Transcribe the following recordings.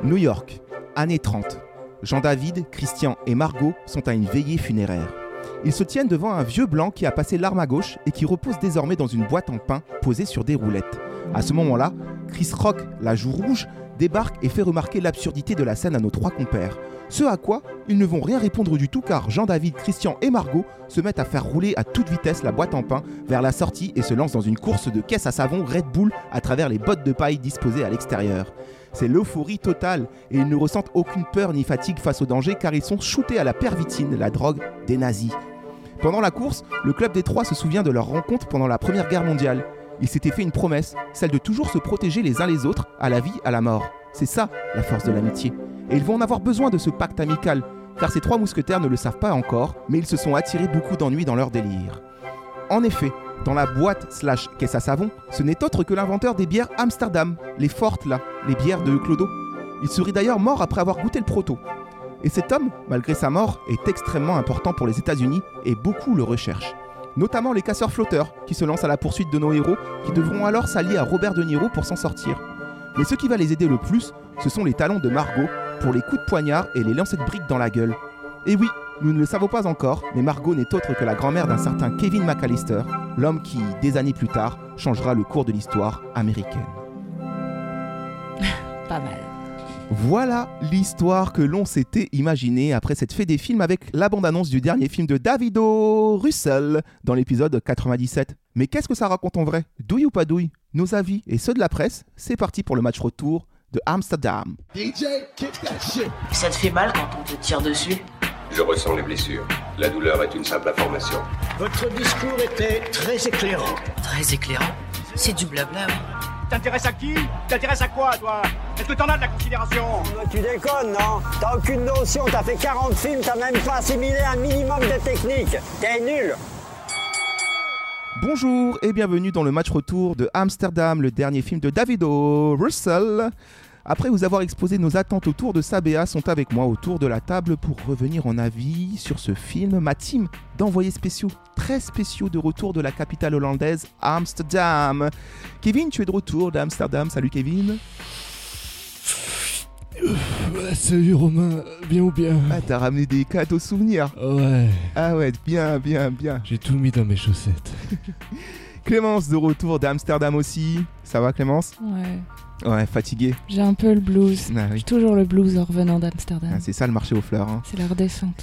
New York, années 30. Jean-David, Christian et Margot sont à une veillée funéraire. Ils se tiennent devant un vieux blanc qui a passé l'arme à gauche et qui repose désormais dans une boîte en pain posée sur des roulettes. À ce moment-là, Chris Rock, la joue rouge, débarque et fait remarquer l'absurdité de la scène à nos trois compères. Ce à quoi ils ne vont rien répondre du tout car Jean-David, Christian et Margot se mettent à faire rouler à toute vitesse la boîte en pain vers la sortie et se lancent dans une course de caisse à savon Red Bull à travers les bottes de paille disposées à l'extérieur. C'est l'euphorie totale et ils ne ressentent aucune peur ni fatigue face au danger car ils sont shootés à la pervitine, la drogue des nazis. Pendant la course, le club des trois se souvient de leur rencontre pendant la Première Guerre mondiale. Ils s'étaient fait une promesse, celle de toujours se protéger les uns les autres, à la vie, à la mort. C'est ça, la force de l'amitié. Et ils vont en avoir besoin de ce pacte amical, car ces trois mousquetaires ne le savent pas encore, mais ils se sont attirés beaucoup d'ennuis dans leur délire. En effet, dans la boîte / caisse à savon, ce n'est autre que l'inventeur des bières Amsterdam, les fortes là, les bières de Clodo. Il serait d'ailleurs mort après avoir goûté le proto. Et cet homme, malgré sa mort, est extrêmement important pour les États-Unis et beaucoup le recherchent. Notamment les casseurs flotteurs qui se lancent à la poursuite de nos héros qui devront alors s'allier à Robert De Niro pour s'en sortir. Mais ce qui va les aider le plus, ce sont les talons de Margot pour les coups de poignard et les lancers de briques dans la gueule. Et oui, nous ne le savons pas encore, mais Margot n'est autre que la grand-mère d'un certain Kevin McAllister, l'homme qui, des années plus tard, changera le cours de l'histoire américaine. Pas mal. Voilà l'histoire que l'on s'était imaginée après cette fée des films avec la bande-annonce du dernier film de Davido Russell dans l'épisode 97. Mais qu'est-ce que ça raconte en vrai ? Douille ou pas douille ? Nos avis et ceux de la presse, c'est parti pour le match retour de Amsterdam. DJ, kick that shit. Ça te fait mal quand on te tire dessus ? Je ressens les blessures. La douleur est une simple information. Votre discours était très éclairant. Très éclairant. C'est du blabla, oui. T'intéresses à qui ? T'intéresses à quoi, toi ? Est-ce que t'en as de la considération ? Tu déconnes, non ? T'as aucune notion, t'as fait 40 films, t'as même pas assimilé un minimum de technique. T'es nul. Bonjour et bienvenue dans le match retour de Amsterdam, le dernier film de Davido Russell. Après vous avoir exposé nos attentes autour de Sabea, sont avec moi autour de la table pour revenir en avis sur ce film. Ma team d'envoyés spéciaux, très spéciaux de retour de la capitale hollandaise, Amsterdam. Kevin, tu es de retour d'Amsterdam. Salut Kevin. Salut Romain, bien ou bien ? Ah, t'as ramené des cadeaux souvenirs. Ouais. Ah ouais, bien. J'ai tout mis dans mes chaussettes. Clémence de retour d'Amsterdam aussi. Ça va Clémence ? Ouais, fatigué. J'ai un peu le blues. Ah, oui. J'ai toujours le blues en revenant d'Amsterdam. Ah, c'est ça le marché aux fleurs. Hein. C'est la redescente.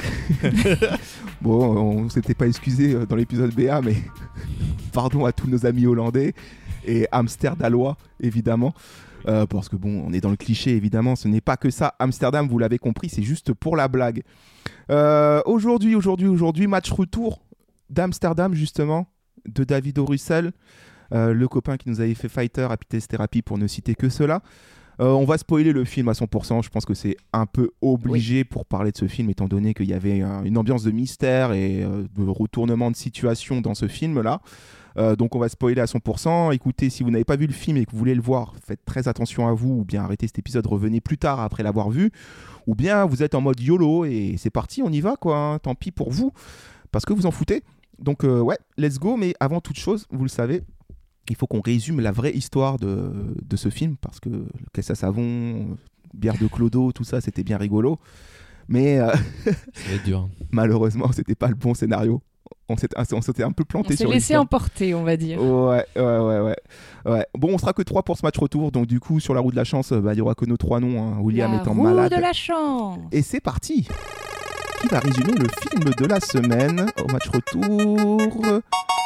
Bon, on s'était pas excusé dans l'épisode BA, mais pardon à tous nos amis hollandais et Amsterdalois, évidemment. Parce que bon, on est dans le cliché, évidemment. Ce n'est pas que ça. Amsterdam, vous l'avez compris, c'est juste pour la blague. Aujourd'hui, match retour d'Amsterdam, justement, de Davido Russell. Le copain qui nous avait fait Fighter, Happy Test Therapy, pour ne citer que cela. On va spoiler le film à 100%, je pense que c'est un peu obligé pour parler de ce film, étant donné qu'il y avait une ambiance de mystère et de retournement de situation dans ce film-là. Donc on va spoiler à 100%. Écoutez, si vous n'avez pas vu le film et que vous voulez le voir, faites très attention à vous, ou bien arrêtez cet épisode, revenez plus tard après l'avoir vu, ou bien vous êtes en mode YOLO et c'est parti, on y va quoi, hein. Tant pis pour vous, parce que vous en foutez. Donc ouais, let's go, mais avant toute chose, vous le savez, il faut qu'on résume la vraie histoire de ce film, parce que le caisse à savon, bière de Clodo, tout ça, c'était bien rigolo. Mais ça va être dur. Malheureusement, c'était pas le bon scénario. On s'était un peu planté sur l'histoire. On s'est laissé emporter, on va dire. Ouais. Bon, on sera que 3 pour ce match retour, donc du coup, sur la roue de la chance, il y aura que nos 3 noms, hein. William étant malade. La roue de la chance. Et c'est parti. Qui va résumer le film de la semaine au match retour?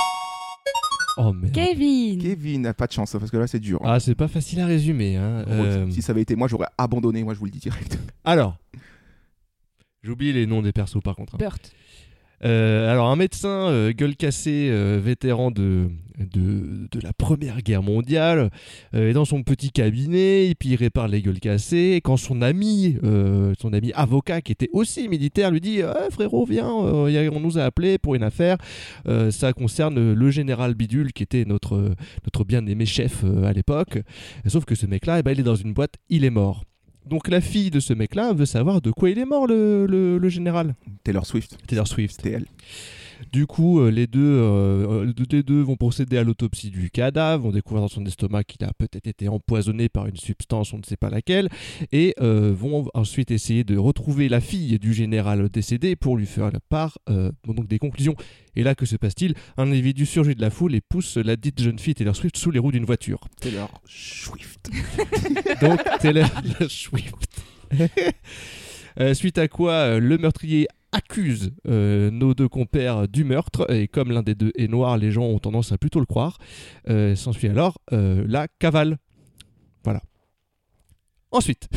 Oh merde. Kevin, pas de chance parce que là c'est dur. Ah, c'est pas facile à résumer. Hein. Si ça avait été moi, j'aurais abandonné, moi je vous le dis direct. Alors, j'oublie les noms des persos par contre. Hein. Burt. Alors, un médecin gueule cassée, vétéran de la Première Guerre mondiale, est dans son petit cabinet, et puis il répare les gueules cassées. Et quand son ami avocat, qui était aussi militaire, lui dit frérot, viens, on nous a appelé pour une affaire. Ça concerne le général Bidule, qui était notre bien-aimé chef à l'époque. Sauf que ce mec-là, il est dans une boîte, il est mort. Donc la fille de ce mec-là veut savoir de quoi il est mort, le général. Taylor Swift. C'était elle. Du coup, les deux vont procéder à l'autopsie du cadavre, vont découvrir dans son estomac qu'il a peut-être été empoisonné par une substance, on ne sait pas laquelle, et vont ensuite essayer de retrouver la fille du général décédé pour lui faire la part donc des conclusions. Et là, que se passe-t-il ? Un individu surgit de la foule et pousse la dite jeune fille Taylor Swift sous les roues d'une voiture. Taylor Swift. Donc Taylor Swift. Suite à quoi, le meurtrier accuse nos deux compères du meurtre, et comme l'un des deux est noir, les gens ont tendance à plutôt le croire. S'ensuit alors la cavale. Voilà. Ensuite.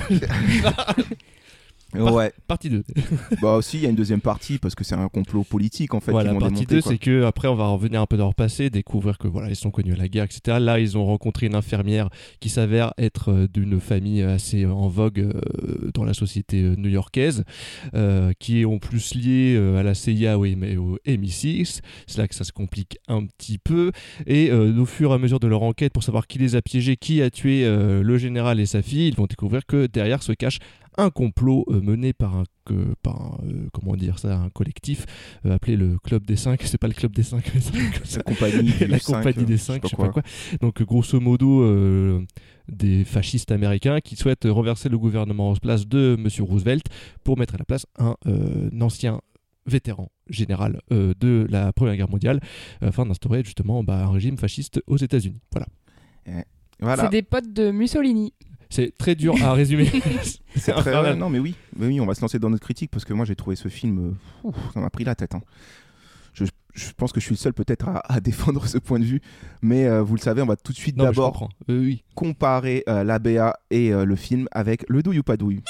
Ouais. Partie 2. Bah aussi, il y a une deuxième partie parce que c'est un complot politique en fait. Voilà, qu'ils vont partie démonter, 2, quoi. c'est que après on va revenir un peu dans leur passé, découvrir que voilà, ils sont connus à la guerre, etc. Là, ils ont rencontré une infirmière qui s'avère être d'une famille assez en vogue dans la société new-yorkaise, qui est en plus liée à la CIA ou au MI6. C'est là que ça se complique un petit peu. Et au fur et à mesure de leur enquête pour savoir qui les a piégés, qui a tué le général et sa fille, ils vont découvrir que derrière se cache un complot mené par un collectif appelé le Club des 5. C'est pas le Club des 5, mais c'est La compagnie, la compagnie des 5, je sais pas quoi. Donc grosso modo des fascistes américains qui souhaitent renverser le gouvernement en place de Monsieur Roosevelt pour mettre à la place un ancien vétéran général de la Première Guerre mondiale, afin d'instaurer justement un régime fasciste aux États-Unis. Voilà. C'est des potes de Mussolini. C'est très dur à résumer. C'est très... Non mais oui, on va se lancer dans notre critique parce que moi j'ai trouvé ce film, ça m'a pris la tête. Hein. Je pense que je suis le seul peut-être à défendre ce point de vue, mais vous le savez, on va tout de suite d'abord comparer la BA et le film avec le douille ou pas douille.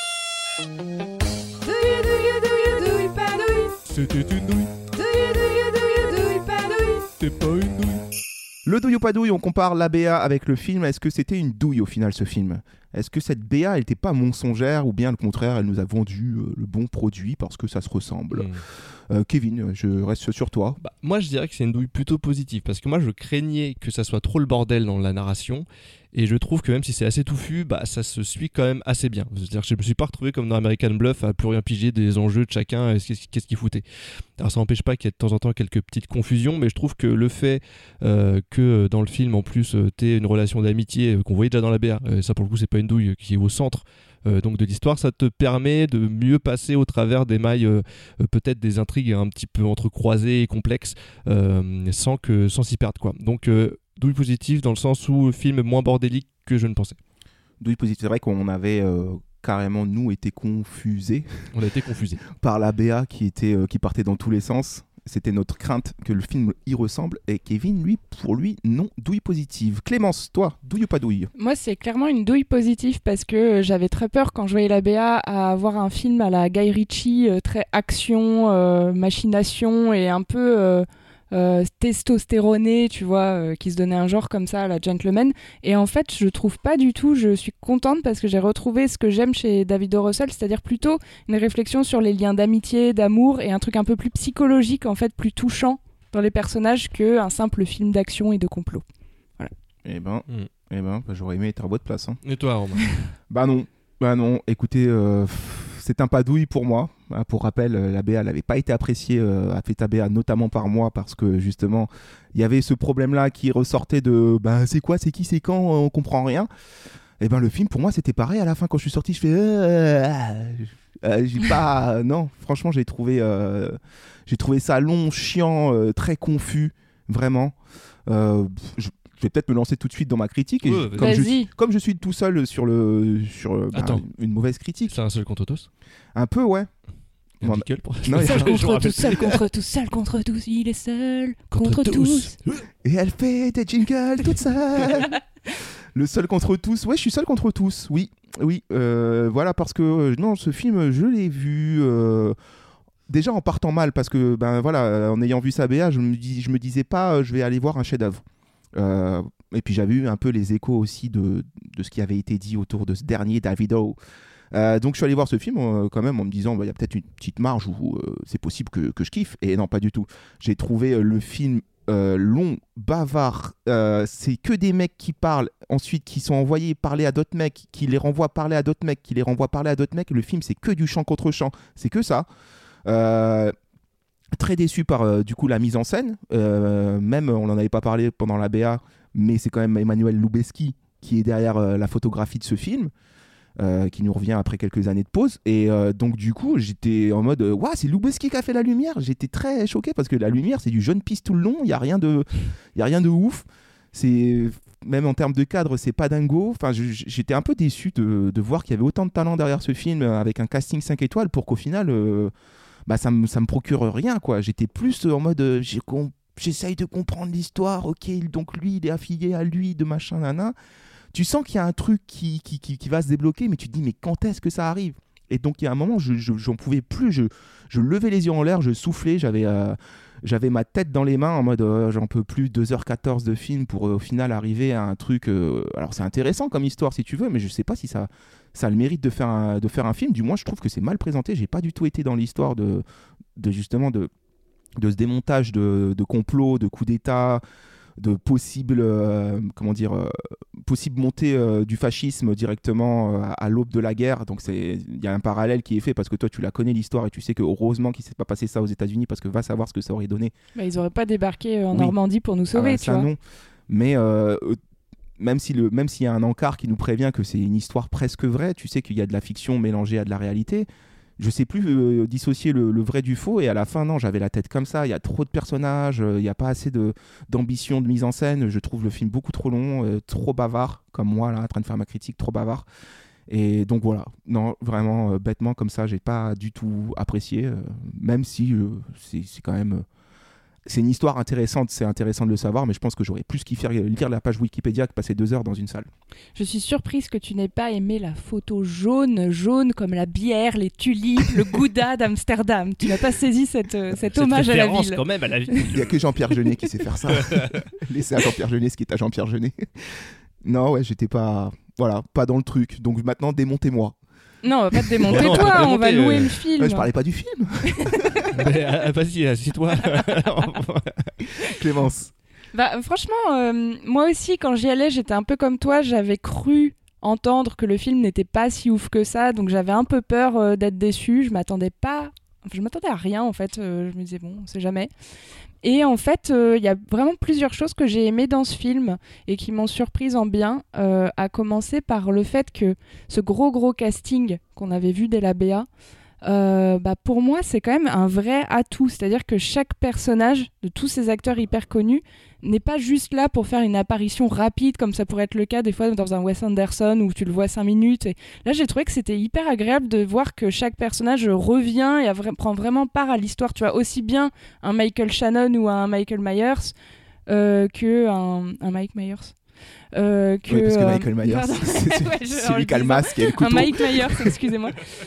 C'était une douille. T'es pas une douille. Le douille ou pas douille, on compare la BA avec le film. Est-ce que c'était une douille au final ce film ? Est-ce que cette BA, elle n'était pas mensongère ou bien au contraire, elle nous a vendu le bon produit parce que ça se ressemble ? Kevin, je reste sur toi. Moi, je dirais que c'est une douille plutôt positive parce que moi, je craignais que ça soit trop le bordel dans la narration. Et je trouve que même si c'est assez touffu, ça se suit quand même assez bien. C'est-à-dire que je ne me suis pas retrouvé comme dans American Bluff à plus rien piger des enjeux de chacun, qu'est-ce qu'il foutait. Alors ça n'empêche pas qu'il y ait de temps en temps quelques petites confusions, mais je trouve que le fait que dans le film, en plus, tu aies une relation d'amitié qu'on voyait déjà dans la BA, ça pour le coup, c'est pas une douille qui est au centre donc de l'histoire, ça te permet de mieux passer au travers des mailles, peut-être des intrigues un petit peu entrecroisées et complexes, sans s'y perdre, quoi. Donc douille positive dans le sens où le film est moins bordélique que je ne pensais. Douille positive, c'est vrai qu'on avait carrément, nous, été confusés. On a été confusés. Par la BA qui partait dans tous les sens. C'était notre crainte que le film y ressemble. Et Kevin, pour lui, non, douille positive. Clémence, toi, douille ou pas douille ? Moi, c'est clairement une douille positive parce que j'avais très peur quand je voyais la BA à voir un film à la Guy Ritchie, très action, machination et un peu testostéroné, tu vois, qui se donnait un genre comme ça à la Gentleman. Et en fait, je trouve pas du tout. Je suis contente parce que j'ai retrouvé ce que j'aime chez David O. Russell, c'est-à-dire plutôt une réflexion sur les liens d'amitié, d'amour et un truc un peu plus psychologique, en fait, plus touchant dans les personnages qu'un simple film d'action et de complot. Voilà. J'aurais aimé être à votre place. Hein. Et toi, Romain ? Bah non. Écoutez, c'est un pas douille pour moi. Pour rappel, la BA n'avait pas été appréciée à Feta BA, notamment par moi, parce que justement, il y avait ce problème-là qui ressortait de c'est quoi, c'est qui, c'est quand, on comprend rien. Et le film, pour moi, c'était pareil. À la fin, quand je suis sorti, je fais j'ai pas. Non, franchement, j'ai trouvé ça long, chiant, très confus, vraiment. Je vais peut-être me lancer tout de suite dans ma critique. Et comme je suis tout seul sur une mauvaise critique. C'est un seul contre tous ? Un peu, ouais. Seul contre tous, il est seul contre tous. Et elle fait des jingles toute seule. Le seul contre tous. Ouais, je suis seul contre tous. Oui. Voilà, parce que non, ce film, je l'ai vu. Déjà en partant mal, parce que en ayant vu sa BA, je me disais pas, je vais aller voir un chef-d'œuvre. Et puis j'avais eu un peu les échos aussi de ce qui avait été dit autour de ce dernier David O. Donc je suis allé voir ce film quand même en me disant il y a peut-être une petite marge où c'est possible que je kiffe, et non, pas du tout. J'ai trouvé le film long, bavard, c'est que des mecs qui parlent, ensuite qui sont envoyés parler à d'autres mecs, qui les renvoient parler à d'autres mecs, qui les renvoient parler à d'autres mecs. Le film, c'est que du chant contre chant, c'est que ça. Très très déçu par du coup la mise en scène. Même, on n'en avait pas parlé pendant la BA, mais c'est quand même Emmanuel Lubezki qui est derrière la photographie de ce film. Qui nous revient après quelques années de pause. Et donc, du coup, j'étais en mode waouh, c'est Lubezki qui a fait la lumière. J'étais très choqué parce que la lumière, c'est du jaune pisse tout le long. Il n'y a rien de ouf. Même en termes de cadre, c'est pas dingo. Enfin, j'étais un peu déçu de voir qu'il y avait autant de talent derrière ce film avec un casting 5 étoiles pour qu'au final, ça me procure rien, quoi. J'étais plus en mode j'essaye de comprendre l'histoire. Ok, donc lui, il est affilié à lui, de machin, nana. Tu sens qu'il y a un truc qui va se débloquer, mais tu te dis, mais quand est-ce que ça arrive ? Et donc, il y a un moment, j'en pouvais plus, je levais les yeux en l'air, je soufflais, j'avais ma tête dans les mains en mode, j'en peux plus, 2h14 de film pour au final arriver à un truc... alors, c'est intéressant comme histoire, si tu veux, mais je sais pas si ça a le mérite de faire un film. Du moins, je trouve que c'est mal présenté. J'ai pas du tout été dans l'histoire de ce démontage de complots, de coups d'État... de possible montée du fascisme directement à l'aube de la guerre. Donc il y a un parallèle qui est fait parce que toi tu la connais l'histoire et tu sais que heureusement qu'il ne s'est pas passé ça aux États-Unis parce que va savoir ce que ça aurait donné. Ils n'auraient pas débarqué en Normandie pour nous sauver, tu vois. Non. Mais même s'il y a un encart qui nous prévient que c'est une histoire presque vraie, tu sais qu'il y a de la fiction mélangée à de la réalité. Je sais plus dissocier le vrai du faux, et à la fin, non, j'avais la tête comme ça. Il y a trop de personnages, il n'y a pas assez d'ambition de mise en scène. Je trouve le film beaucoup trop long, trop bavard, comme moi, là, en train de faire ma critique, trop bavard. Et donc voilà, non, vraiment, bêtement, comme ça, j'ai pas du tout apprécié, même si c'est quand même... c'est une histoire intéressante, c'est intéressant de le savoir, mais je pense que j'aurais plus kiffé lire la page Wikipédia que passer 2 heures dans une salle. Je suis surprise que tu n'aies pas aimé la photo jaune comme la bière, les tulipes, le Gouda d'Amsterdam. Tu n'as pas saisi cet hommage à la ville. Quand même à la ville. Il n'y a que Jean-Pierre Jeunet qui sait faire ça. Laissez à Jean-Pierre Jeunet ce qui est à Jean-Pierre Jeunet. Non, ouais, j'étais pas dans le truc. Donc maintenant, démontez-moi. Non, on va pas te démonter toi, on va louer le film. Je parlais pas du film. Vas-y, assieds-toi. Clémence. Franchement, moi aussi, quand j'y allais, j'étais un peu comme toi. J'avais cru entendre que le film n'était pas si ouf que ça, donc j'avais un peu peur d'être déçue. Je m'attendais à rien, en fait. Je me disais, bon, on sait jamais. Et en fait, il y a vraiment plusieurs choses que j'ai aimées dans ce film et qui m'ont surprise en bien, à commencer par le fait que ce gros casting qu'on avait vu dès la BA, pour moi, c'est quand même un vrai atout. C'est-à-dire que chaque personnage de tous ces acteurs hyper connus n'est pas juste là pour faire une apparition rapide, comme ça pourrait être le cas des fois dans un Wes Anderson où tu le vois 5 minutes. Et là, j'ai trouvé que c'était hyper agréable de voir que chaque personnage revient et prend vraiment part à l'histoire. Tu vois, aussi bien un Michael Shannon ou un Michael Myers que un Mike Myers. Oui, parce que Michael Myers, c'est celui qui a le masque et le couteau. Un Mike Myers, excusez-moi.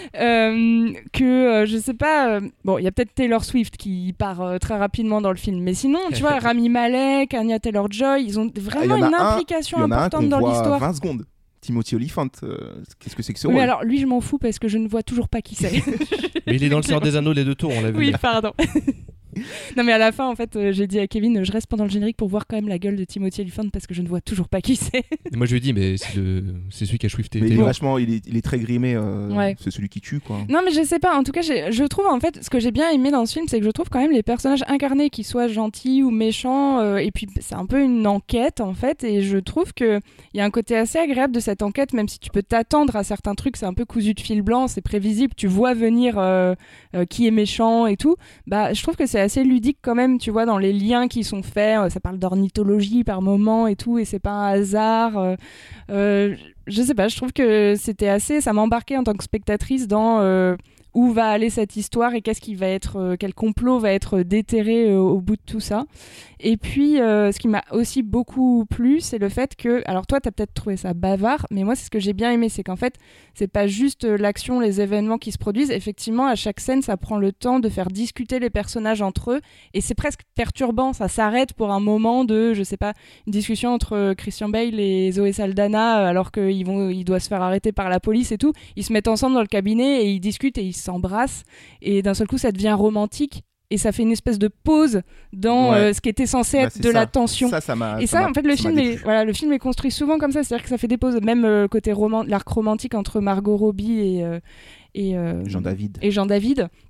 Je sais pas... bon, il y a peut-être Taylor Swift qui part très rapidement dans le film. Mais sinon, tu vois, Rami Malek, Anya Taylor-Joy, ils ont vraiment une implication importante dans l'histoire. Il y en a un qu'on voit 20 secondes. Timothy Olyphant, qu'est-ce que c'est que ce rôle ? Mais alors, lui, je m'en fous parce que je ne vois toujours pas qui c'est. Mais il est dans le Seigneur des Anneaux, les 2 tours, on l'a vu. Oui, pardon. Non mais à la fin en fait j'ai dit à Kevin je reste pendant le générique pour voir quand même la gueule de Timothy Olyphant parce que je ne vois toujours pas qui c'est. Et moi je lui ai dit mais c'est celui qui a Swifté. Mais il est très grimé, ouais. C'est celui qui tue quoi. Non mais je sais pas, en tout cas je trouve en fait ce que j'ai bien aimé dans ce film c'est que je trouve quand même les personnages incarnés qu'ils soient gentils ou méchants et puis c'est un peu une enquête en fait et je trouve qu'il y a un côté assez agréable de cette enquête même si tu peux t'attendre à certains trucs, c'est un peu cousu de fil blanc, c'est prévisible, tu vois venir qui est méchant et tout, je trouve que c'est assez ludique quand même, tu vois, dans les liens qui sont faits, ça parle d'ornithologie par moment et tout, et c'est pas un hasard. Je sais pas, je trouve que c'était assez, ça m'embarquait en tant que spectatrice dans où va aller cette histoire et qu'est-ce qui va être, quel complot va être déterré au bout de tout ça. Et puis, ce qui m'a aussi beaucoup plu, c'est le fait que, alors toi, t'as peut-être trouvé ça bavard, mais moi, c'est ce que j'ai bien aimé, c'est qu'en fait, c'est pas juste l'action, les événements qui se produisent. Effectivement, à chaque scène, ça prend le temps de faire discuter les personnages entre eux, et c'est presque perturbant. Ça s'arrête pour un moment de, je sais pas, une discussion entre Christian Bale et Zoé Saldana, alors qu'il doit se faire arrêter par la police et tout. Ils se mettent ensemble dans le cabinet et ils discutent et ils s'embrassent, et d'un seul coup, ça devient romantique. Et ça fait une espèce de pause dans ce qui était censé être de la tension. Ça m'a, et ça en fait, le film est construit souvent comme ça. C'est-à-dire que ça fait des pauses, même côté l'arc romantique entre Margot Robbie et Jean David. Et Jean David.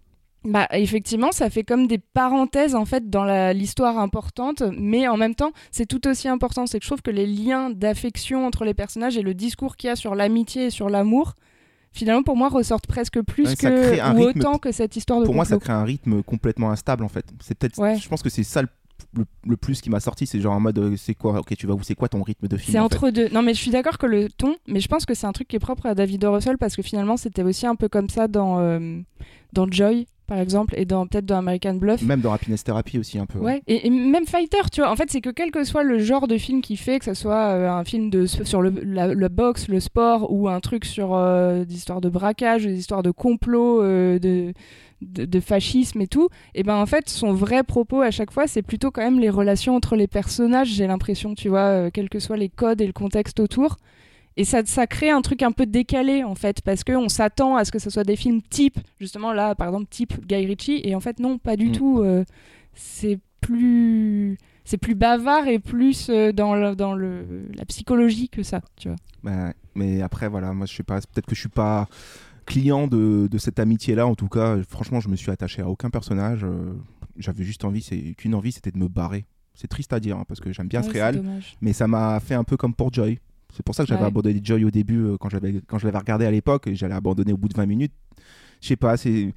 Bah, effectivement, ça fait comme des parenthèses en fait dans l'histoire importante, mais en même temps, c'est tout aussi important. C'est que je trouve que les liens d'affection entre les personnages et le discours qu'il y a sur l'amitié et sur l'amour, finalement, pour moi, ressortent presque plus autant que cette histoire de Pour moi, complot. ça crée un rythme complètement instable en fait. C'est peut-être, je pense que c'est ça le plus qui m'a sorti, c'est genre en mode c'est quoi, ok, tu vas où, c'est quoi ton rythme de film? C'est entre deux. Non, mais je suis d'accord que le ton, mais je pense que c'est un truc qui est propre à David O. Russell parce que finalement, c'était aussi un peu comme ça dans Joy, par exemple, et peut-être dans American Bluff. Même dans Happiness Therapy aussi un peu. Ouais, et même Fighter, tu vois. En fait, c'est que quel que soit le genre de film qu'il fait, que ce soit un film sur la boxe, le sport, ou un truc sur des histoires de braquage, des histoires de complot, de fascisme et tout, et ben en fait, son vrai propos à chaque fois, c'est plutôt quand même les relations entre les personnages, j'ai l'impression, tu vois, quels que soient les codes et le contexte autour. Et ça crée un truc un peu décalé, en fait, parce qu'on s'attend à ce que ce soit des films type, justement, là, par exemple, type Guy Ritchie, et en fait, non, pas du tout. C'est plus bavard et plus dans la psychologie que ça, tu vois. Bah, mais après, voilà, moi, je sais pas, peut-être que je suis pas client de cette amitié-là, en tout cas. Franchement, je me suis attaché à aucun personnage. J'avais juste qu'une envie, c'était de me barrer. C'est triste à dire, hein, parce que j'aime bien ce réal, mais ça m'a fait un peu comme pour Joy. C'est pour ça que j'avais abandonné Joy au début, quand je l'avais regardé à l'époque, et j'allais abandonner au bout de 20 minutes. Je sais pas, je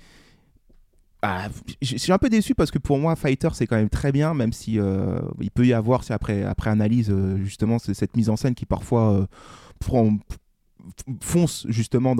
suis un peu déçu parce que pour moi, Fighter, c'est quand même très bien, même si il peut y avoir, après analyse, justement, cette mise en scène qui parfois fonce justement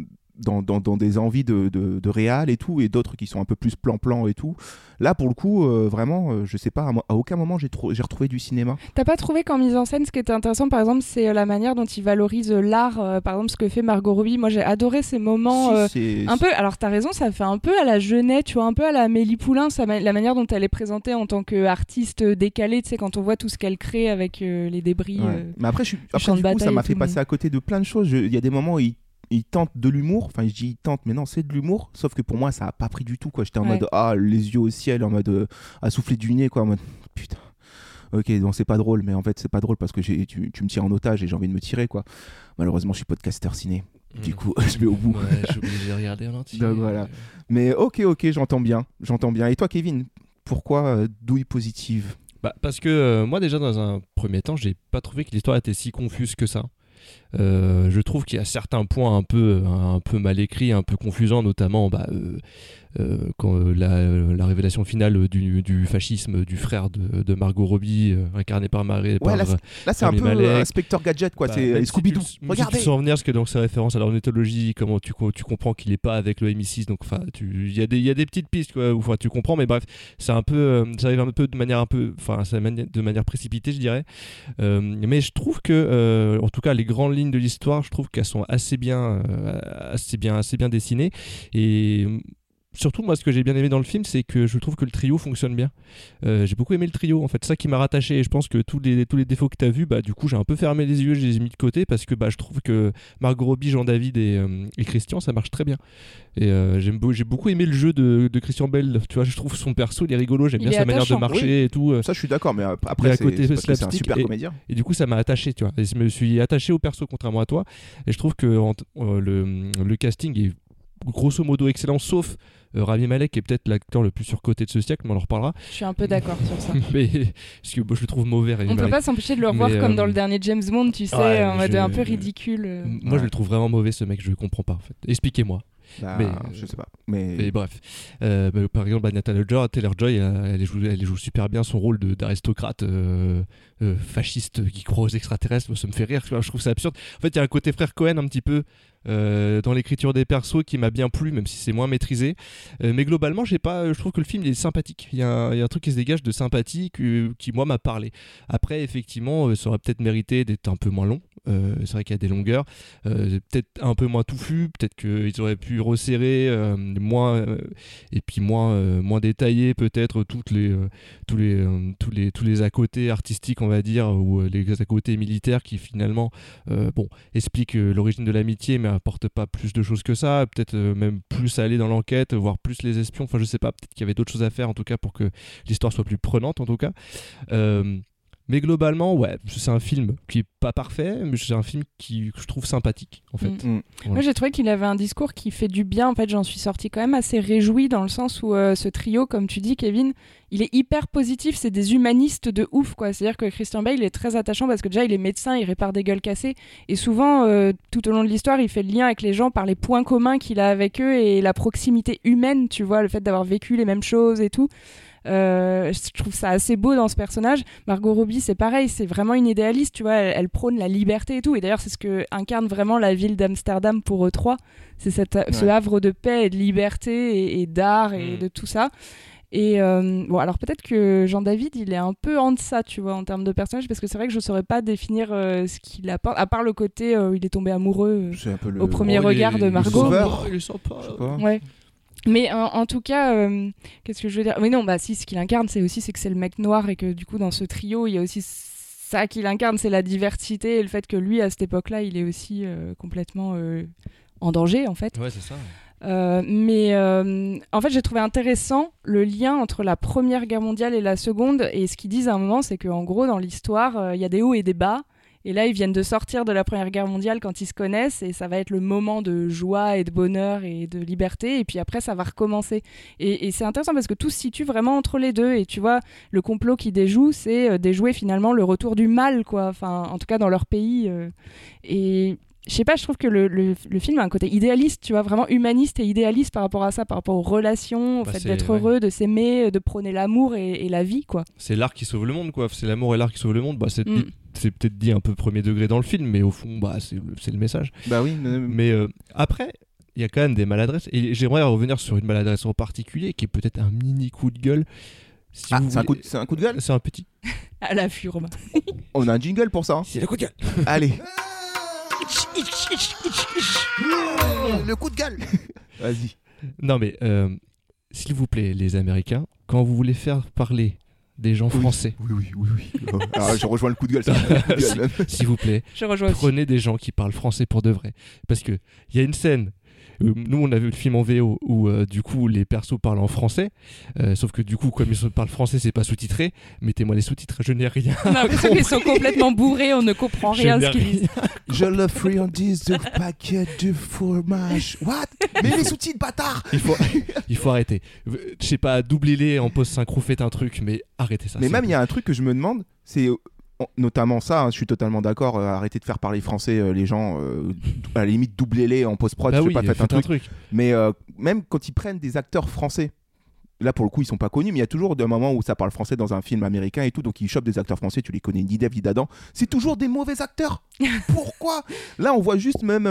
dans des envies de réal et tout, et d'autres qui sont un peu plus plan-plan et tout. Là, pour le coup, vraiment, je sais pas, à aucun moment j'ai retrouvé du cinéma. T'as pas trouvé qu'en mise en scène, ce qui était intéressant, par exemple, c'est la manière dont il valorise l'art, par exemple, ce que fait Margot Robbie. Moi, j'ai adoré ces moments un peu... Alors, t'as raison, ça fait un peu à la Jeunet, tu vois, un peu à la Amélie Poulain, la manière dont elle est présentée en tant qu'artiste décalée, tu sais, quand on voit tout ce qu'elle crée avec les débris. Mais après, du coup, ça m'a fait passer à côté de plein de choses. Il y a des moments où il tente de l'humour, enfin je dis il tente, mais non, c'est de l'humour, sauf que pour moi ça a pas pris du tout, quoi. J'étais en mode les yeux au ciel, en mode à souffler du nez, quoi, en mode putain, ok, donc c'est pas drôle, mais en fait c'est pas drôle parce que tu me tires en otage et j'ai envie de me tirer, quoi. Malheureusement je suis podcasteur ciné, du coup je vais au bout. Ouais, je suis obligé de regarder en entier. Donc voilà, mais ok, j'entends bien, et toi Kevin, pourquoi douille positive? Parce que moi déjà dans un premier temps j'ai pas trouvé que l'histoire était si confuse que ça. Je trouve qu'il y a certains points un peu mal écrits, un peu confusants, notamment quand la révélation finale du fascisme du frère de Margot Robbie, incarné par Marie. Là c'est un peu Inspector Gadget, quoi. C'est Scooby-Doo. Regardez. Tu sens venir parce que donc c'est référence à l'ornithologie, comment tu comprends qu'il est pas avec le MI6, donc il y a des petites pistes, quoi, où tu comprends, mais bref, c'est un peu ça arrive un peu de manière de manière précipitée, je dirais. Mais je trouve que en tout cas les grandes lignes de l'histoire, je trouve qu'elles sont assez bien dessinées, et surtout moi ce que j'ai bien aimé dans le film, c'est que je trouve que le trio fonctionne bien. J'ai beaucoup aimé le trio, en fait, ça qui m'a rattaché, et je pense que tous les défauts que tu as vus, du coup j'ai un peu fermé les yeux, je les ai mis de côté parce que je trouve que Margot Robbie, Jean-David et Christian, ça marche très bien. Et j'ai beaucoup aimé le jeu de Christian Bale, tu vois, je trouve son perso, il est rigolo, j'aime bien sa manière de marcher et tout. Ça je suis d'accord, mais après c'est un super comédien. Et du coup ça m'a attaché, tu vois, et je me suis attaché au perso contrairement à toi, et je trouve que le casting est grosso modo excellent, sauf Rami Malek, qui est peut-être l'acteur le plus surcoté de ce siècle, mais on en reparlera. Je suis un peu d'accord sur ça. Mais parce que je le trouve mauvais, Rami On Malek. peut pas s'empêcher de le revoir comme dans le dernier James Bond, tu sais, en mode un peu ridicule. Moi, je le trouve vraiment mauvais, ce mec. Je comprends pas, en fait. Expliquez-moi. Je sais pas. Mais bref, par exemple, Taylor-Joy, elle joue super bien son rôle d'aristocrate fasciste qui croit aux extraterrestres. Ça me fait rire. Je trouve ça absurde. En fait, il y a un côté frère Cohen un petit peu dans l'écriture des persos qui m'a bien plu, même si c'est moins maîtrisé. Mais globalement, je trouve que le film il est sympathique. Il y a un truc qui se dégage de sympathie qui moi m'a parlé. Après, effectivement, ça aurait peut-être mérité d'être un peu moins long. C'est vrai qu'il y a des longueurs, peut-être un peu moins touffu, peut-être qu'ils auraient pu resserrer moins et puis moins détailler peut-être tous les à côté artistiques, on va dire, ou les à côté militaires qui finalement expliquent l'origine de l'amitié, mais apportent pas plus de choses que ça, peut-être même plus aller dans l'enquête, voire plus les espions, enfin je sais pas, peut-être qu'il y avait d'autres choses à faire en tout cas pour que l'histoire soit plus prenante en tout cas. Mais globalement, ouais, c'est un film qui est pas parfait, mais c'est un film que je trouve sympathique, en fait. Mm. Ouais. Moi, j'ai trouvé qu'il avait un discours qui fait du bien. En fait, j'en suis sortie quand même assez réjouie dans le sens où ce trio, comme tu dis, Kevin, il est hyper positif. C'est des humanistes de ouf, quoi. C'est-à-dire que Christian Bale est très attachant parce que déjà, il est médecin, il répare des gueules cassées. Et souvent, tout au long de l'histoire, il fait le lien avec les gens par les points communs qu'il a avec eux et la proximité humaine, tu vois, le fait d'avoir vécu les mêmes choses et tout. Je trouve ça assez beau dans ce personnage. Margot Robbie, c'est pareil, c'est vraiment une idéaliste, tu vois, elle prône la liberté et tout, et d'ailleurs c'est ce que incarne vraiment la ville d'Amsterdam pour eux trois, c'est ce havre de paix et de liberté et d'art et de tout ça. Et bon, alors peut-être que Jean-David, il est un peu en deçà, tu vois, en termes de personnage, parce que c'est vrai que je saurais pas définir ce qu'il apporte, à part le côté où il est tombé amoureux C'est un peu le... au premier regard de Margot. sauveur. Il est sympa. Je sais pas. Ouais. Mais en tout cas, qu'est-ce que je veux dire ? Mais non, bah si, ce qu'il incarne, c'est que c'est le mec noir et que du coup, dans ce trio, il y a aussi ça qu'il incarne, c'est la diversité et le fait que lui, à cette époque-là, il est aussi complètement en danger, en fait. Ouais, c'est ça. Mais en fait, j'ai trouvé intéressant le lien entre la Première Guerre mondiale et la Seconde. Et ce qu'ils disent à un moment, c'est qu'en gros, dans l'histoire, il y a des hauts et des bas. Et là, ils viennent de sortir de la Première Guerre mondiale quand ils se connaissent, et ça va être le moment de joie et de bonheur et de liberté, et puis après, ça va recommencer. Et c'est intéressant parce que tout se situe vraiment entre les deux, et tu vois, le complot qui déjoue, c'est déjouer finalement le retour du mal, quoi. Enfin, en tout cas, dans leur pays. Et je sais pas, je trouve que le film a un côté idéaliste, tu vois, vraiment humaniste et idéaliste par rapport à ça, par rapport aux relations, au fait d'être heureux, de s'aimer, de prôner l'amour et la vie, quoi. C'est l'art qui sauve le monde, quoi. C'est l'amour et l'art qui sauvent le monde. Bah, c'est peut-être dit un peu premier degré dans le film, mais au fond, bah, c'est le message. Bah oui. Mais après, il y a quand même des maladresses. Et j'aimerais revenir sur une maladresse en particulier, qui est peut-être un mini coup de gueule. Si vous voulez... c'est un coup de gueule. C'est un petit. À la Furme. On a un jingle pour ça. Hein. C'est le coup de gueule. Allez. Le coup de gueule. Vas-y. Non mais, s'il vous plaît, les Américains, quand vous voulez faire parler des gens français... Oui. Alors, je rejoins le coup de gueule. C'est un coup de gueule, même. S'il vous plaît, prenez des gens qui parlent français pour de vrai. Parce qu'il y a une scène... Nous on a vu le film en VO où du coup les persos parlent en français, sauf que du coup comme ils parlent français c'est pas sous-titré. Mettez-moi les sous-titres, je n'ai rien. On a l'impression qu'ils sont complètement bourrés, on ne comprend rien à ce qu'ils disent. Je le friandise de paquet de fromage. What? Mais les sous-titres, bâtard. Il faut arrêter. Je sais pas, doublez-les en post-synchro, faites un truc, mais arrêtez ça. Mais même il y a un truc que je me demande, c'est notamment ça, hein, je suis totalement d'accord, arrêtez de faire parler français les gens, à la limite doublez-les en post-prod, bah je sais oui, pas, faites un truc. Mais même quand ils prennent des acteurs français, là pour le coup ils sont pas connus, mais il y a toujours des moments où ça parle français dans un film américain et tout, donc ils chopent des acteurs français, tu les connais ni Dev ni d'Adam, c'est toujours des mauvais acteurs. Pourquoi? Là on voit juste même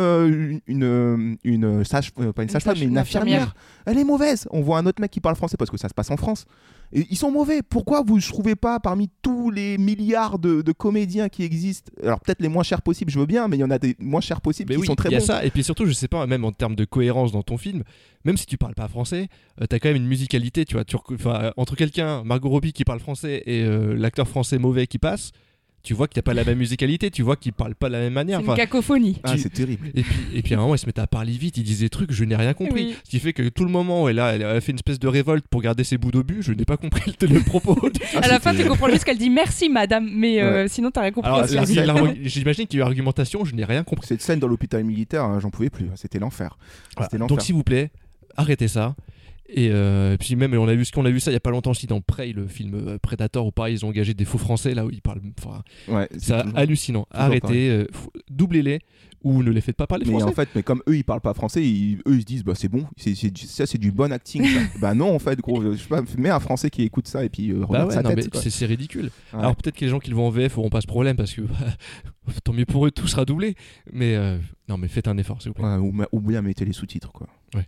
une sage-femme, mais une infirmière, elle est mauvaise. On voit un autre mec qui parle français parce que ça se passe en France. Et ils sont mauvais. Pourquoi vous ne trouvez pas parmi tous les milliards de comédiens qui existent, alors peut-être les moins chers possibles, je veux bien, mais il y en a des moins chers possibles qui sont très bons. Il y a ça, et puis surtout, je sais pas, même en termes de cohérence dans ton film, même si tu parles pas français, t'as quand même une musicalité, tu vois. Entre quelqu'un, Margot Robbie qui parle français et l'acteur français mauvais qui passe, tu vois qu'il n'y a pas la même musicalité, tu vois qu'ils parlent pas de la même manière. C'est une cacophonie. C'est terrible. Et puis à un moment, ils se mettent à parler vite, ils disent des trucs, je n'ai rien compris. Oui. Ce qui fait que tout le moment, elle a fait une espèce de révolte pour garder ses bouts d'obus, je n'ai pas compris le propos. À la fin, tu comprends juste qu'elle dit merci madame, mais sinon t'as rien compris. Alors, j'imagine qu'il y a eu argumentation, je n'ai rien compris. Cette scène dans l'hôpital militaire, hein, j'en pouvais plus, c'était l'enfer. Voilà. C'était l'enfer. Donc s'il vous plaît, arrêtez ça. Et puis même on a vu ça il y a pas longtemps aussi dans Prey, le film Predator, où pareil ils ont engagé des faux français là où ils parlent, c'est hallucinant. Arrêtez, doublez-les ou ne les faites pas parler français. En fait, mais comme eux ils parlent pas français, eux ils se disent bah c'est bon, ça c'est du bon acting. Bah non en fait gros, je sais pas, mets un français qui écoute ça et puis regarde sa tête. C'est ridicule. Ouais. Alors peut-être que les gens qui le vont en VF auront pas ce problème parce que tant mieux pour eux, tout sera doublé. Mais non mais faites un effort s'il vous plaît. Ouais, ou bien mettez les sous-titres quoi. Ouais.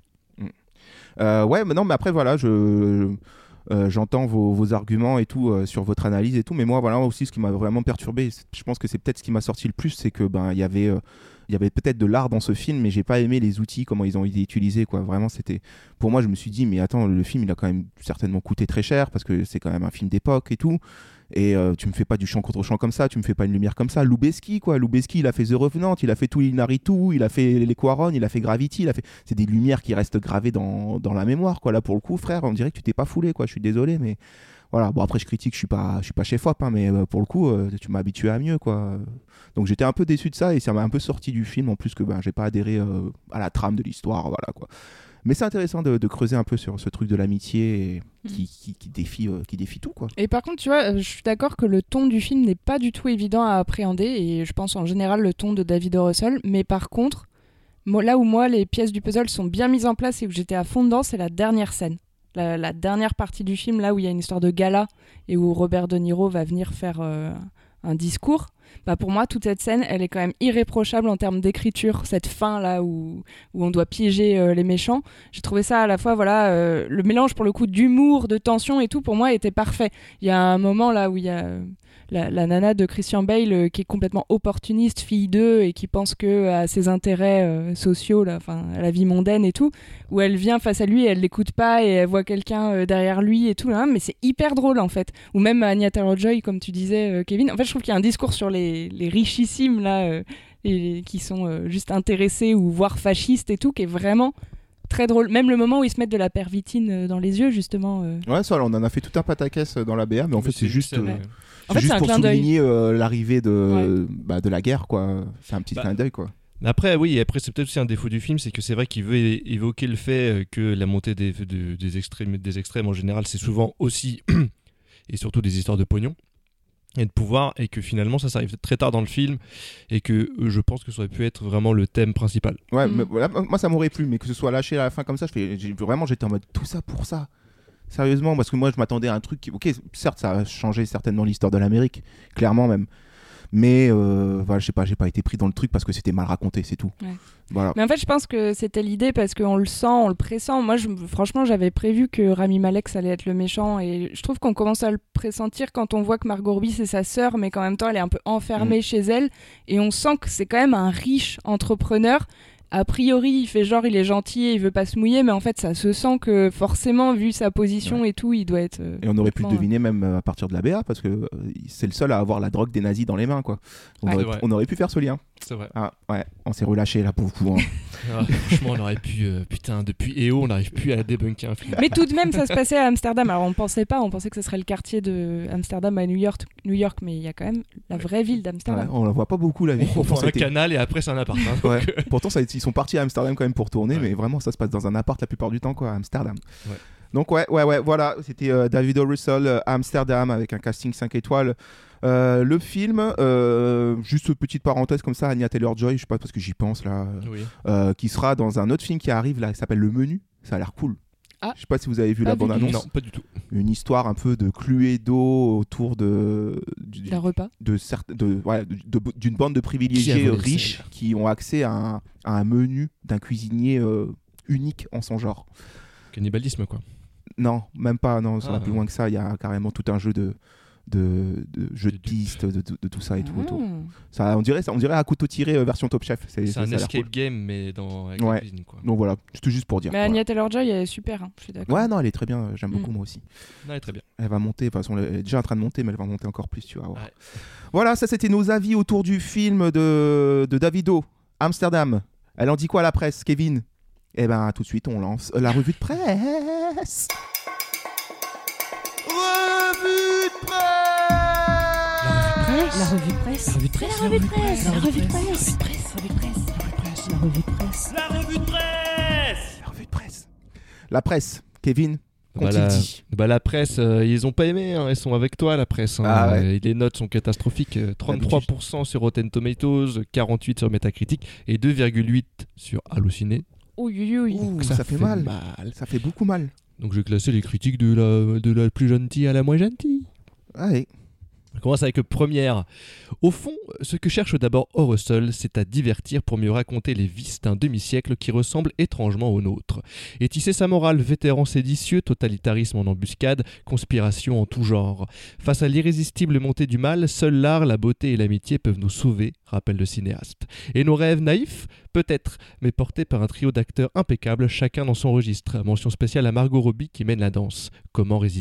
Mais non, mais après voilà, j'entends vos arguments et tout sur votre analyse et tout, mais moi voilà aussi ce qui m'a vraiment perturbé, je pense que c'est peut-être ce qui m'a sorti le plus, c'est que il y avait peut-être de l'art dans ce film, mais j'ai pas aimé les outils, comment ils ont été utilisés quoi. Vraiment c'était, pour moi je me suis dit mais attends, le film il a quand même certainement coûté très cher parce que c'est quand même un film d'époque et tout. Et tu me fais pas du chant contre chant comme ça, tu me fais pas une lumière comme ça. Lubeski il a fait The Revenant, il a fait tout Inaritu, il a fait Les Quaron, il a fait Gravity, c'est des lumières qui restent gravées dans la mémoire quoi. Là pour le coup frère, on dirait que tu t'es pas foulé quoi. Je suis désolé mais Voilà, bon après je critique, je suis pas chef-op, hein, mais pour le coup, tu m'as habitué à mieux, quoi. Donc j'étais un peu déçu de ça et ça m'a un peu sorti du film, en plus que j'ai pas adhéré à la trame de l'histoire, voilà quoi. Mais c'est intéressant de creuser un peu sur ce truc de l'amitié qui défie tout, quoi. Et par contre, tu vois, je suis d'accord que le ton du film n'est pas du tout évident à appréhender, et je pense en général le ton de David O. Russell, mais par contre, là où moi les pièces du puzzle sont bien mises en place et où j'étais à fond dedans, c'est la dernière scène. La dernière partie du film, là où il y a une histoire de gala et où Robert De Niro va venir faire un discours. Pour moi, toute cette scène, elle est quand même irréprochable en termes d'écriture. Cette fin là où on doit piéger les méchants, j'ai trouvé ça à la fois, le mélange pour le coup d'humour, de tension et tout, pour moi était parfait. Il y a un moment là où il y a la nana de Christian Bale qui est complètement opportuniste, fille d'eux, et qui pense que à ses intérêts sociaux, à la vie mondaine et tout, où elle vient face à lui et elle l'écoute pas et elle voit quelqu'un derrière lui et tout, là, mais c'est hyper drôle en fait. Ou même Anya Taylor-Joy, comme tu disais, Kevin. En fait, je trouve qu'il y a un discours sur les richissimes là, qui sont juste intéressés ou voire fascistes et tout, qui est vraiment très drôle. Même le moment où ils se mettent de la pervitine dans les yeux, justement. Ouais, ça, on en a fait tout un pataquès dans la BA, mais en fait, c'est juste. En fait, juste c'est un pour clin d'œil. souligner l'arrivée de la guerre, quoi. C'est un petit clin d'œil, quoi. Après, c'est peut-être aussi un défaut du film, c'est que c'est vrai qu'il veut évoquer le fait que la montée des extrêmes en général, c'est souvent aussi et surtout des histoires de pognon et de pouvoir, et que finalement ça arrive très tard dans le film, et que je pense que ça aurait pu être vraiment le thème principal. Ouais, mais voilà, moi ça m'aurait plu, mais que ce soit lâché à la fin comme ça, j'étais en mode tout ça pour ça. Sérieusement, parce que moi je m'attendais à un truc qui, ok, certes ça a changé certainement l'histoire de l'Amérique, clairement même, mais je sais pas, j'ai pas été pris dans le truc parce que c'était mal raconté, c'est tout. Ouais. Voilà. Mais en fait je pense que c'était l'idée, parce qu'on le sent, on le pressent. Moi franchement j'avais prévu que Rami Malek allait être le méchant, et je trouve qu'on commence à le pressentir quand on voit que Margot Robbie c'est sa sœur, mais qu'en même temps elle est un peu enfermée chez elle, et on sent que c'est quand même un riche entrepreneur. A priori, il fait genre il est gentil et il veut pas se mouiller, mais en fait, ça se sent que forcément, vu sa position et tout, il doit être. Et on aurait pu le deviner même à partir de la BA, parce que c'est le seul à avoir la drogue des nazis dans les mains, quoi. On aurait pu faire ce lien. C'est vrai. Ah ouais, on s'est relâché là pour vous. Franchement, on aurait pu. Depuis EO, on n'arrive plus à débunker un film. Mais tout de même, ça se passait à Amsterdam. Alors on pensait que ce serait le quartier de Amsterdam à New York, mais il y a quand même la vraie ville d'Amsterdam. Ouais, on la voit pas beaucoup la ville. On voit un canal et après c'est un appart. Hein, ouais. Pourtant, ils sont partis à Amsterdam quand même pour tourner, mais vraiment ça se passe dans un appart la plupart du temps, quoi, à Amsterdam. Ouais. Donc ouais, voilà, c'était David O. Russell, Amsterdam, avec un casting 5 étoiles. Le film, juste petite parenthèse comme ça, Anya Taylor-Joy, je sais pas parce que j'y pense là, qui sera dans un autre film qui arrive là, qui s'appelle Le Menu. Ça a l'air cool. Ah, je sais pas si vous avez vu la bande-annonce. Non, pas du tout. Une histoire un peu de Cluedo autour d'un repas. D'une bande de privilégiés riches qui ont accès à un menu d'un cuisinier unique en son genre. Cannibalisme, quoi. Non, même pas. Non, ça va plus loin que ça. Il y a carrément tout un jeu de jeux de pistes, de tout ça et tout autour. Ça, on dirait à couteau tiré version Top Chef. C'est un escape game, mais avec la cuisine, quoi. Donc voilà, c'était juste pour dire. Mais Anya Taylor-Joy, elle est super, hein, je suis d'accord. Ouais, non, elle est très bien. J'aime beaucoup moi aussi. Non, elle est très bien. Elle va monter. De toute façon, elle est déjà en train de monter, mais elle va monter encore plus, tu vois. Ouais. Voilà, ça c'était nos avis autour du film de David O. Amsterdam. Elle en dit quoi à la presse, Kevin? Eh ben, tout de suite, on lance la revue de presse. Revue de presse. La revue de presse. La revue de presse. La revue de presse. La revue de presse. La revue de presse. La revue de presse. La revue de presse. La presse, Kevin. Qu'ont-ils dit ? La presse, ils ont pas aimé, hein, ils sont avec toi la presse. Hein. Ah ouais. Les notes sont catastrophiques, 33% sur Rotten Tomatoes, 48% sur Metacritic et 2,8% sur Allociné. Ouh, ça fait mal. Ça fait beaucoup mal. Donc je vais classer les critiques de la plus gentille à la moins gentille. Allez. On commence avec première. Au fond, ce que cherche d'abord O. Russell, c'est à divertir pour mieux raconter les vices d'un demi-siècle qui ressemble étrangement au nôtre. Et tisser sa morale, vétéran séditieux, totalitarisme en embuscade, conspiration en tout genre. Face à l'irrésistible montée du mal, seul l'art, la beauté et l'amitié peuvent nous sauver, rappelle le cinéaste. Et nos rêves naïfs ? Peut-être, mais portés par un trio d'acteurs impeccables, chacun dans son registre. Mention spéciale à Margot Robbie qui mène la danse. Comment résister ?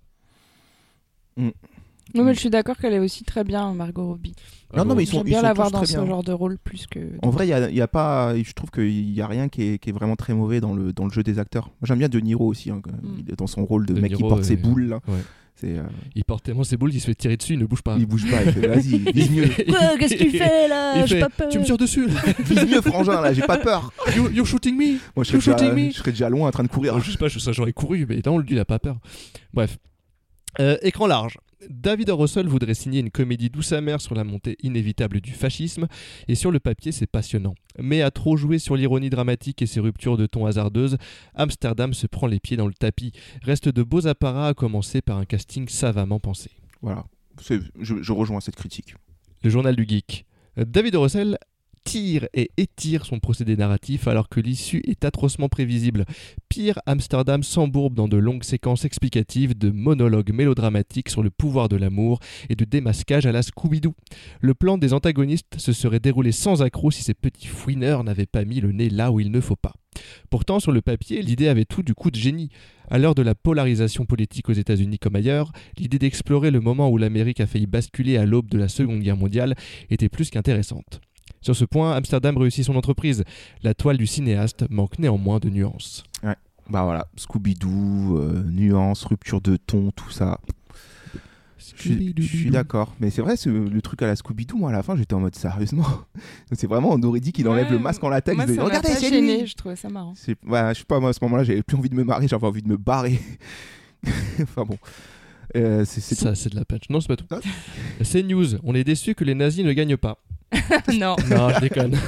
Non, mais je suis d'accord qu'elle est aussi très bien, Margot Robbie. Non, mais j'aime bien la voir dans ce genre de rôle plus que. En vrai, y a pas. Je trouve qu'il y a rien qui est vraiment très mauvais dans le jeu des acteurs. Moi, j'aime bien De Niro aussi, hein, dans son rôle de mec qui porte ses boules. Là. Ouais. Il porte tellement ses boules qu'il se fait tirer dessus, il ne bouge pas. Il bouge pas, il fait vas-y, vise mieux. Quoi, qu'est-ce que tu fais là? J'ai pas peur. Tu me tires dessus. Vise mieux, frangin, là, j'ai pas peur. You're shooting me. Moi, je serais déjà loin en train de courir. Je sais pas, j'aurais couru, mais non, lui, il a pas peur. Bref. Écran large. David O. Russell voudrait signer une comédie douce amère sur la montée inévitable du fascisme, et sur le papier c'est passionnant. Mais à trop jouer sur l'ironie dramatique et ses ruptures de ton hasardeuses, Amsterdam se prend les pieds dans le tapis. Reste de beaux apparats à commencer par un casting savamment pensé. Voilà, je rejoins cette critique. Le journal du geek. David O. Russell tire et étire son procédé narratif alors que l'issue est atrocement prévisible. Pire, Amsterdam s'embourbe dans de longues séquences explicatives de monologues mélodramatiques sur le pouvoir de l'amour et de démasquage à la Scooby-Doo. Le plan des antagonistes se serait déroulé sans accroc si ces petits fouineurs n'avaient pas mis le nez là où il ne faut pas. Pourtant, sur le papier, l'idée avait tout du coup de génie. À l'heure de la polarisation politique aux États-Unis comme ailleurs, l'idée d'explorer le moment où l'Amérique a failli basculer à l'aube de la Seconde Guerre mondiale était plus qu'intéressante. Sur ce point, Amsterdam réussit son entreprise. La toile du cinéaste manque néanmoins de nuances. Ouais, bah voilà, Scooby-Doo, nuances, rupture de ton, tout ça. Je suis d'accord, mais c'est vrai, le truc à la Scooby-Doo, moi à la fin j'étais en mode sérieusement. C'est vraiment, on aurait dit qu'il enlève le masque en latex. Moi, ça m'a regardez, pas c'est gêné, lui. je trouvais ça marrant. Ouais, je sais pas, moi à ce moment-là j'avais plus envie de me marrer, j'avais envie de me barrer. Enfin bon. C'est ça, tout. c'est de la patch. Non, c'est pas tout. Ah. C'est news. On est déçu que les nazis ne gagnent pas. Non. Non, je déconne.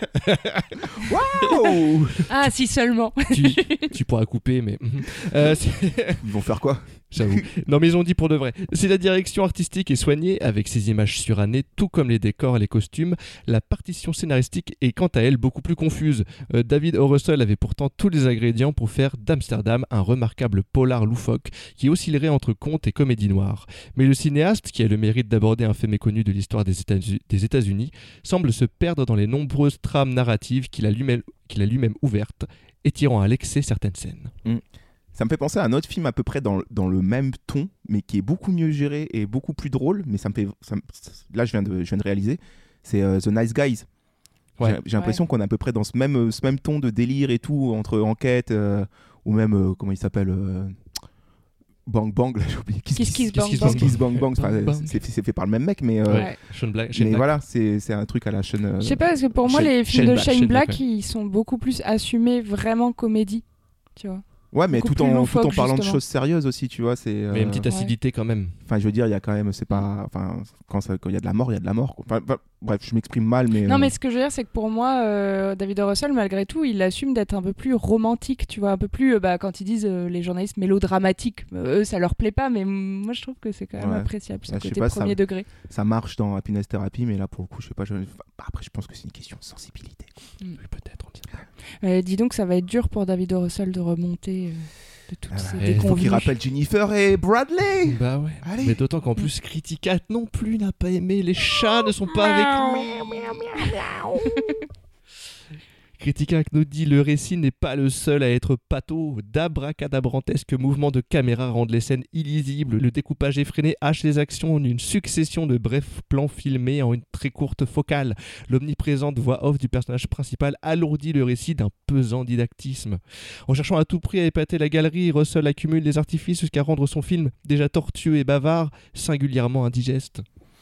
Waouh. Ah, si seulement. tu pourras couper, mais. Ils vont faire quoi? J'avoue. Non, mais ils ont dit pour de vrai. Si la direction artistique est soignée, avec ses images surannées, tout comme les décors et les costumes, la partition scénaristique est quant à elle beaucoup plus confuse. David O. Russell avait pourtant tous les ingrédients pour faire d'Amsterdam un remarquable polar loufoque qui oscillerait entre conte et comédie noire. Mais le cinéaste, qui a le mérite d'aborder un fait méconnu de l'histoire des États-Unis, semble se perdre dans les nombreuses trames narratives qu'il a lui-même ouvertes, étirant à l'excès certaines scènes. Ça me fait penser à un autre film à peu près dans le même ton, mais qui est beaucoup mieux géré et beaucoup plus drôle. Mais là, je viens de réaliser. C'est The Nice Guys. Ouais. J'ai l'impression qu'on est à peu près dans ce même ton de délire et tout, entre enquête, ou même, comment il s'appelle Bang Bang, là, j'ai oublié. Kiss Bang Bang. C'est fait par le même mec, mais Shane Black. Voilà, c'est un truc à la chaîne. Je sais pas, parce que pour moi, les films de Shane Black, ils sont beaucoup plus assumés vraiment comédie, tu vois. Ouais, mais tout en parlant de justement. choses sérieuses aussi, tu vois. Mais une petite acidité quand même. Enfin, je veux dire, il y a quand même, c'est pas, enfin, quand il y a de la mort, il y a de la mort. Enfin, bref, je m'exprime mal, mais. Non, mais ce que je veux dire, c'est que pour moi, David O. Russell, malgré tout, il assume d'être un peu plus romantique, tu vois, un peu plus, quand ils disent les journalistes mélodramatiques, eux, ça leur plaît pas, mais moi, je trouve que c'est quand même appréciable, ce côté premier degré. Ça marche dans Happiness Therapy, mais là, pour le coup, je sais pas. Après, je pense que c'est une question de sensibilité. Oui, peut-être. On dirait. Dis donc, ça va être dur pour David O. Russell de remonter. De toutes ces il faut qu'il rappelle Jennifer et Bradley. Bah ouais. Allez. Mais d'autant qu'en plus Criticat non plus n'a pas aimé. Les chats ne sont pas avec lui. Criticat nous dit le récit n'est pas le seul à être pâteau. D'abracadabrantesques mouvements de caméra rendent les scènes illisibles. Le découpage effréné hache les actions en une succession de brefs plans filmés en une très courte focale. L'omniprésente voix off du personnage principal alourdit le récit d'un pesant didactisme. En cherchant à tout prix à épater la galerie, Russell accumule des artifices jusqu'à rendre son film, déjà tortueux et bavard, singulièrement indigeste.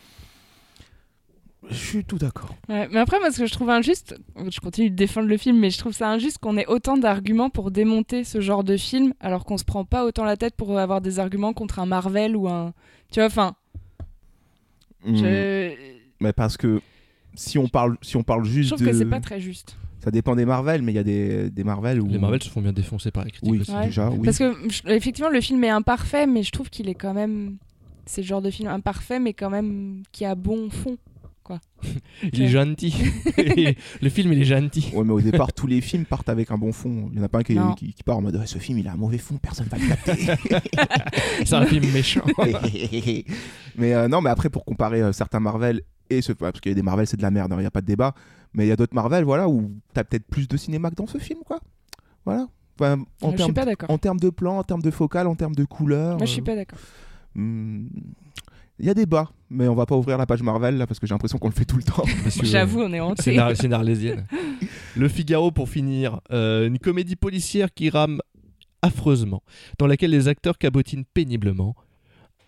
Je suis tout d'accord. Ouais, mais après, moi, ce que je trouve injuste, je continue de défendre le film, mais je trouve ça injuste qu'on ait autant d'arguments pour démonter ce genre de film, alors qu'on se prend pas autant la tête pour avoir des arguments contre un Marvel ou un... Tu vois, enfin... Mais parce que si on parle juste je trouve que c'est pas très juste. Ça dépend des Marvel, mais il y a des Marvel où... Les Marvel se font bien défoncer par les critiques aussi. Ouais. Déjà, oui. Parce que, effectivement, le film est imparfait, mais je trouve qu'il est quand même... C'est le genre de film imparfait, mais quand même qui a bon fond. Quoi. Il est gentil. Le film, il est gentil. Ouais, mais au départ, tous les films partent avec un bon fond. Il n'y en a pas un qui part en mode ce film, il a un mauvais fond, personne va le capter. C'est un film méchant. Mais non, mais après, pour comparer certains Marvel et parce qu'il y a des Marvel, c'est de la merde, il n'y a pas de débat. Mais il y a d'autres Marvel, voilà, où t'as peut-être plus de cinéma que dans ce film, quoi. Voilà. Enfin, je suis pas d'accord. En termes de plan, en termes de focale, en termes de couleurs. Moi, je suis pas d'accord. Il y a débat, mais on va pas ouvrir la page Marvel là parce que j'ai l'impression qu'on le fait tout le temps. J'avoue, on est hanté. C'est une arlésienne. Le Figaro pour finir, une comédie policière qui rame affreusement, dans laquelle les acteurs cabotinent péniblement.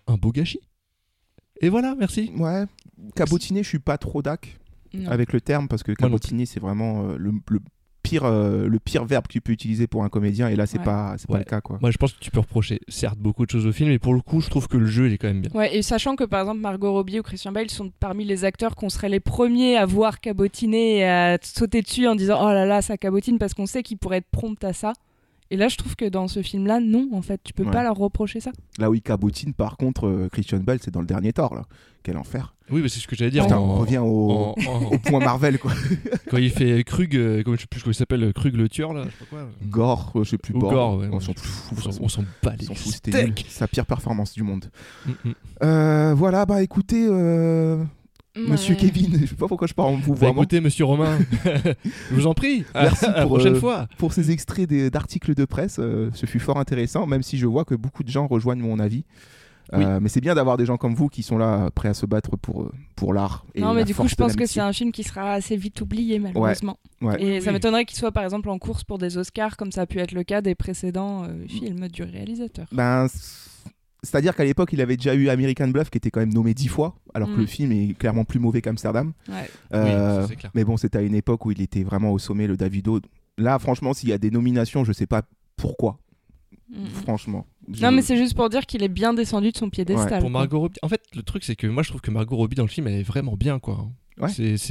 un beau gâchis. Et voilà, merci. Ouais, cabotiner, je suis pas trop d'ac avec le terme, parce que cabotiner, c'est vraiment le pire verbe que tu peux utiliser pour un comédien, et là c'est pas le cas, quoi. Moi je pense que tu peux reprocher certes beaucoup de choses au film, mais pour le coup je trouve que le jeu il est quand même bien. Ouais, et sachant que par exemple Margot Robbie ou Christian Bale sont parmi les acteurs qu'on serait les premiers à voir cabotiner et à sauter dessus en disant oh là là ça cabotine, parce qu'on sait qu'ils pourraient être prompts à ça. Et là, je trouve que dans ce film-là, non, en fait, tu peux pas leur reprocher ça. Là où il cabotine, par contre, Christian Bale, c'est dans le dernier Thor, là. Quel enfer. Oui, mais c'est ce que j'allais dire. Putain, on revient au point Marvel, quoi. Quand il fait Krug, je sais plus comment il s'appelle, Krug le tueur, là. Je sais pas quoi. Gore, je sais plus. Gore, ouais. On s'en fout. On s'en bat les steaks. C'est sa pire performance du monde. Voilà, bah écoutez. Monsieur Kevin, je sais pas pourquoi je parle en vous. Écoutez, monsieur Romain, je vous en prie. Merci à la prochaine fois. Pour ces extraits d'articles de presse, ce fut fort intéressant, même si je vois que beaucoup de gens rejoignent mon avis. Mais c'est bien d'avoir des gens comme vous qui sont là prêts à se battre pour l'art. Non, mais du coup, je pense que c'est un film qui sera assez vite oublié, malheureusement. Ouais. Et ça m'étonnerait qu'il soit par exemple en course pour des Oscars, comme ça a pu être le cas des précédents films du réalisateur. C'est-à-dire qu'à l'époque, il avait déjà eu American Bluff qui était quand même nommé 10 fois, alors que le film est clairement plus mauvais qu'Amsterdam. Ouais. Ça, c'est clair. Mais bon, c'était à une époque où il était vraiment au sommet, le Davido. Là, franchement, s'il y a des nominations, je sais pas pourquoi. Franchement. Non, mais c'est juste pour dire qu'il est bien descendu de son piédestal. Ouais. Pour Margot Robbie. En fait, le truc, c'est que moi, je trouve que Margot Robbie dans le film, elle est vraiment bien, quoi. Ouais.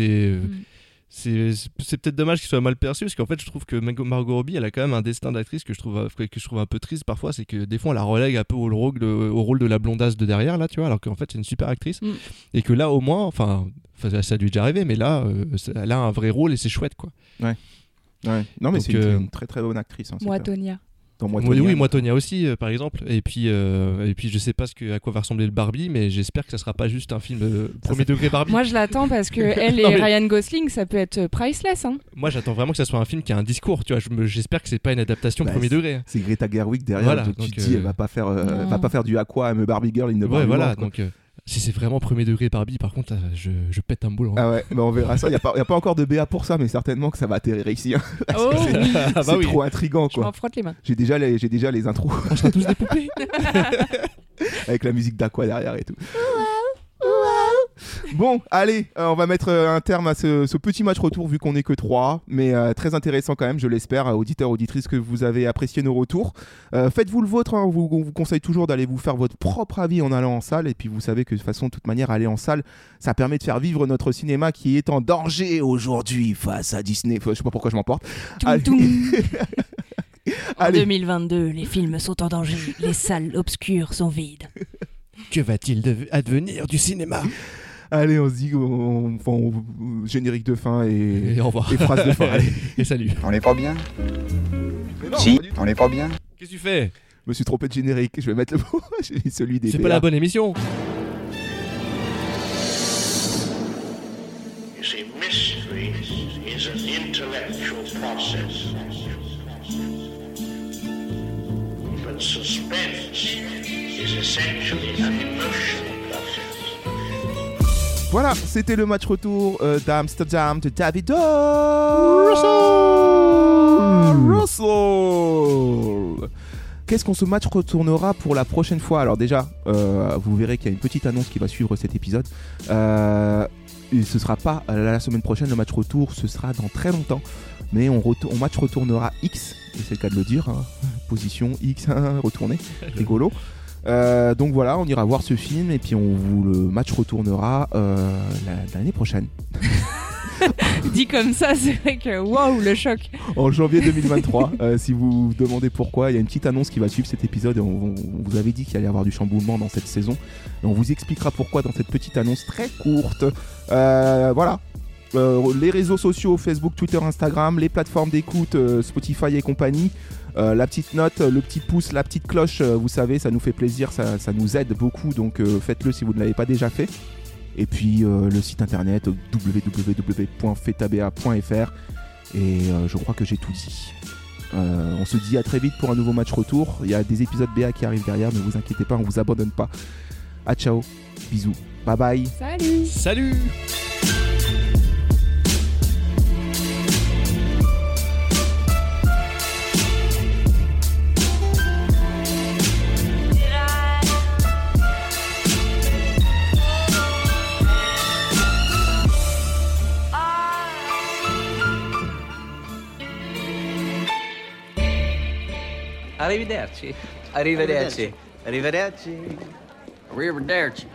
C'est peut-être dommage qu'il soit mal perçu, parce qu'en fait je trouve que Margot Robbie elle a quand même un destin d'actrice que je trouve un peu triste parfois. C'est que des fois on la relègue un peu au rôle de la blondasse de derrière, là, tu vois, alors qu'en fait c'est une super actrice. Et que là au moins, enfin ça a dû déjà arriver, mais là elle a un vrai rôle et c'est chouette, quoi. Ouais. Non, mais donc, c'est une très très bonne actrice, hein, moi, Tonya. Oui, moi Tonya aussi, par exemple. Et puis je sais pas à quoi va ressembler le Barbie, mais j'espère que ça sera pas juste un film premier degré Barbie. Moi je l'attends parce que elle et Ryan Gosling, ça peut être priceless, hein. Moi j'attends vraiment que ça soit un film qui a un discours, tu vois. J'espère que c'est pas une adaptation premier degré. C'est Greta Gerwig derrière, voilà, donc tu te dis elle va pas faire du Aqua, I'm a Barbie Girl in the Barbie World, donc si c'est vraiment premier degré Barbie, par contre, là, je pète un boulot. Ah ouais, mais on verra ça. Il n'y a pas encore de BA pour ça, mais certainement que ça va atterrir ici. Hein, c'est trop intriguant, quoi. Je m'en frotte les mains. J'ai déjà les intros. On sera tous des poupées. Avec la musique d'Aqua derrière et tout. Bon, allez, on va mettre un terme à ce petit match retour vu qu'on n'est que 3, mais très intéressant quand même, je l'espère, auditeurs, auditrices, que vous avez apprécié nos retours. Faites-vous le vôtre, hein, on vous conseille toujours d'aller vous faire votre propre avis en allant en salle, et puis vous savez que de toute façon, de toute manière, aller en salle, ça permet de faire vivre notre cinéma qui est en danger aujourd'hui face à Disney. Je sais pas pourquoi je m'emporte. En 2022, les films sont en danger, les salles obscures sont vides. Que va-t-il advenir du cinéma ? Allez, on se dit générique de fin et au revoir. Et phrase de fin. Allez. Et salut. On n'est pas bien? Non, si, on n'est pas bien. Qu'est-ce que tu fais? Je me suis trompé de générique, je vais mettre le mot. J'ai mis celui des C'est BA. pas la bonne émission. You see, mystery is an intellectual process. But suspense is essentially an emotional process. Voilà, c'était le match retour d'Amsterdam de Davido Russell. Qu'est-ce qu'on se match retournera pour la prochaine fois? Alors déjà, vous verrez qu'il y a une petite annonce qui va suivre cet épisode. Et ce sera pas la semaine prochaine le match retour, ce sera dans très longtemps. Mais on match retournera X, et c'est le cas de le dire, hein. Position X, retourner, rigolo. Donc voilà, on ira voir ce film et puis on vous le match retournera l'année prochaine. Dit comme ça, c'est vrai que waouh, le choc. En janvier 2023, si vous vous demandez pourquoi, il y a une petite annonce qui va suivre cet épisode. On vous avait dit qu'il allait y avoir du chamboulement dans cette saison. Et on vous expliquera pourquoi dans cette petite annonce très courte. Voilà. Les réseaux sociaux, Facebook, Twitter, Instagram, les plateformes d'écoute, Spotify et compagnie. La petite note, le petit pouce, la petite cloche, vous savez, ça nous fait plaisir, ça nous aide beaucoup. Donc faites-le si vous ne l'avez pas déjà fait. Et puis le site internet www.fetabea.fr. Et je crois que j'ai tout dit. On se dit à très vite pour un nouveau match retour. Il y a des épisodes BA qui arrivent derrière, ne vous inquiétez pas, on vous abandonne pas. À ciao, bisous, bye bye. Salut. Arrivederci. Arrivederci. Arrivederci. Arrivederci.